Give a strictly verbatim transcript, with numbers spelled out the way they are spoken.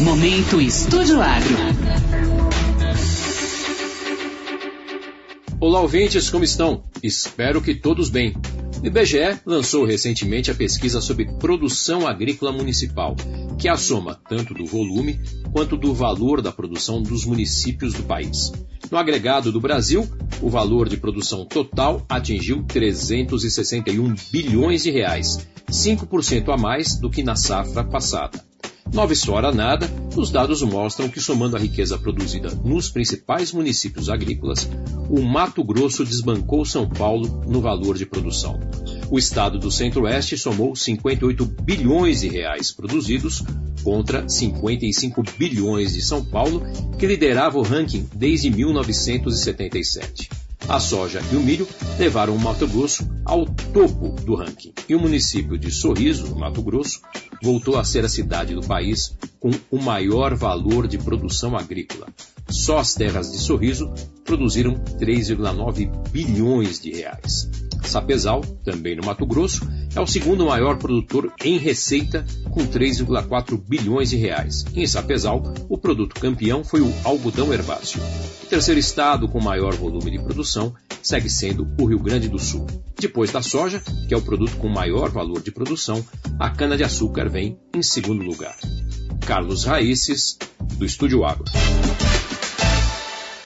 Momento Estúdio Agro. Olá, ouvintes, como estão? Espero que todos bem. O I B G E lançou recentemente a pesquisa sobre produção agrícola municipal, que é a soma tanto do volume quanto do valor da produção dos municípios do país. No agregado do Brasil, o valor de produção total atingiu trezentos e sessenta e um bilhões de reais, cinco por cento a mais do que na safra passada. Nova história nada, os dados mostram que, somando a riqueza produzida nos principais municípios agrícolas, o Mato Grosso desbancou São Paulo no valor de produção. O estado do Centro-Oeste somou cinquenta e oito bilhões de reais produzidos contra cinquenta e cinco bilhões de São Paulo, que liderava o ranking desde mil novecentos e setenta e sete. A soja e o milho levaram o Mato Grosso ao topo do ranking. E o município de Sorriso, no Mato Grosso, voltou a ser a cidade do país com o maior valor de produção agrícola. Só as terras de Sorriso produziram três vírgula nove bilhões de reais. Sapezal, também no Mato Grosso, é o segundo maior produtor em receita, com três vírgula quatro bilhões de reais. Em Sapezal, o produto campeão foi o algodão herbáceo. O terceiro estado com maior volume de produção segue sendo o Rio Grande do Sul. Depois da soja, que é o produto com maior valor de produção, a cana-de-açúcar vem em segundo lugar. Carlos Raíces, do Estúdio Agro.